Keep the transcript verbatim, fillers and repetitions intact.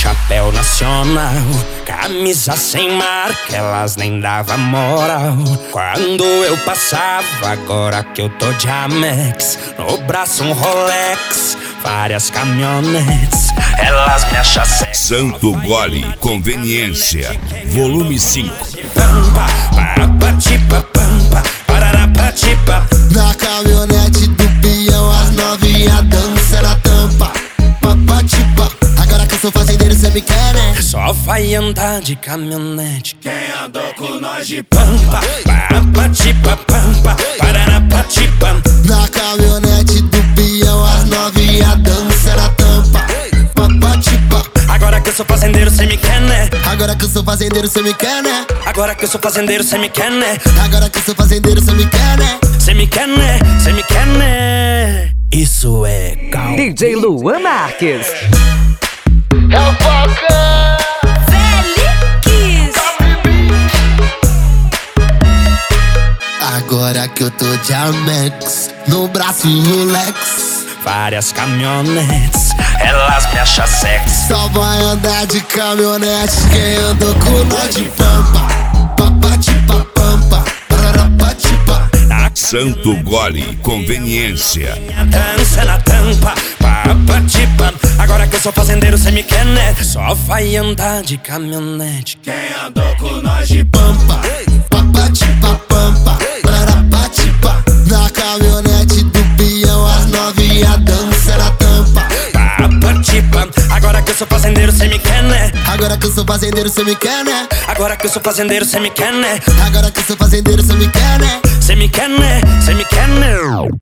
chapéu nacional, camisa sem marca, elas nem davam moral. Quando eu passava, agora que eu tô de Amex, no braço um Rolex, várias caminhonetes, elas me acham sexy. Santo Gole Conveniência, volume cinco. Na caminhonete do peão, as novinha dança na tampa. Papatipa, agora que eu sou fazendeiro, cê me quer, né? Só vai andar de caminhonete quem andou com nós de pampa. Papatipa, pampa, pararapatipa. Na caminhonete do peão, as novinha dança na tampa. Papatipa, agora que eu sou fazendeiro, cê me quer, né? agora que eu sou fazendeiro, cê me quer, né? Agora que eu sou fazendeiro, cê me quer, né? Agora que eu sou fazendeiro, cê me quer, né? Cê me quer, né? Cê me quer, né? Isso é cal. D J Luan Marques. É o Falcão Felix. Agora que eu tô de Amex, no braço um Rolex, Várias caminhonetes, elas me acham sexy. só vai andar de caminhonete quem andou com nós de pampa. Papatipa, pampa, pararapatipa. Santo Gole Conveniência. Dança na tampa, papatipa. Agora que eu sou fazendeiro, cê me quer, né? Só vai andar de caminhonete quem andou com nós de Pampa, papatipa, pampa, pararapatipa. Na caminhonete do peão, as novinha dança na tampa. papatipa. Agora que eu sou fazendeiro, cê me quer, né? Agora que eu sou fazendeiro, cê me quer, né? Agora que eu sou fazendeiro, cê me quer, né? Agora que eu sou fazendeiro, cê me quer, né? Cê me quer, né? Cê me quer, né?